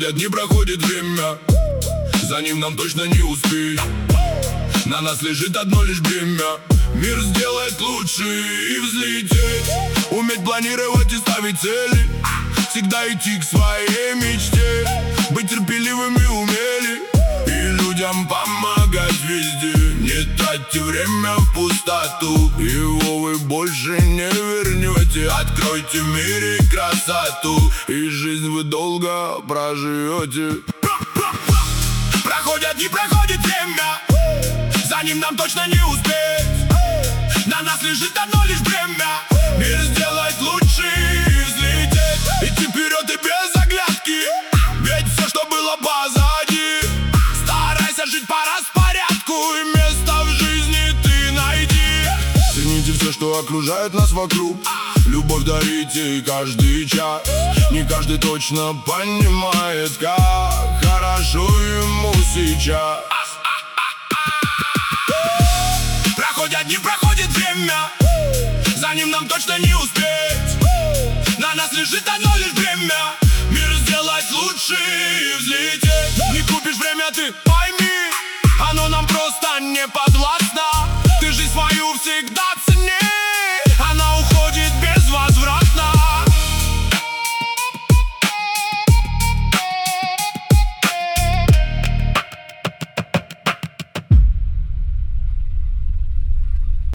Проходят дни, проходит время, за ним нам точно не успеть. На нас лежит одно лишь бремя: мир сделать лучше и взлететь. Уметь планировать и ставить цели, всегда идти к своей мечте. Быть терпеливыми умели и людям помогать везде. Не тратьте время в пустоту, его вы больше не вернете. Откройте в мире красоту, и жизнь вы долго проживете. Проходят дни, проходит время, за ним нам точно не успеть. На нас лежит одно лишь бремя: мир сделать лучше и взлететь. Идти вперед и без оглядки, ведь все, что было позади. Старайся жить по распорядку, и место в жизни ты найди. Цените все, что окружает нас вокруг, любовь дарите каждый час. Не каждый точно понимает, как хорошо ему сейчас. Проходят дни, проходит время, за ним нам точно не успеть. На нас лежит одно лишь бремя: мир сделать лучше и взлететь. Не купишь время, ты пойми, оно нам просто не подвластно. Ты жизнь свою всегда